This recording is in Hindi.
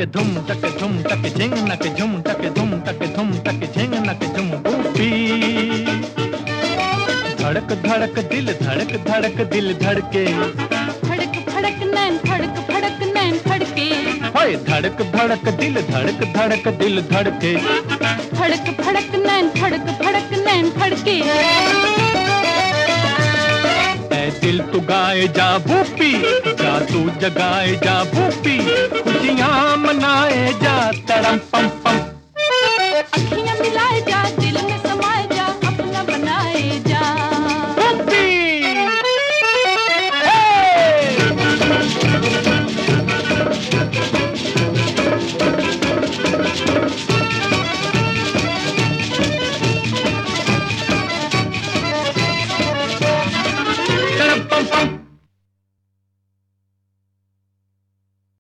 धुम तक झिंग नक झुम तक धुम तक झिंग नक झुम बूपी। धड़क धड़क दिल धड़के, फड़क फड़क नैन फड़के, होए धड़क धड़क दिल धड़के, फड़क फड़क नैन फड़के। ऐ दिल तू गाए जा भूपी, जा तू जगाए जा भूपी, खुशियां मनाए जा तड़म पम पम। अखियां मिलाए जा, दिल में समाए जा, अपना बनाए जा भूपी। तड़म पम पम।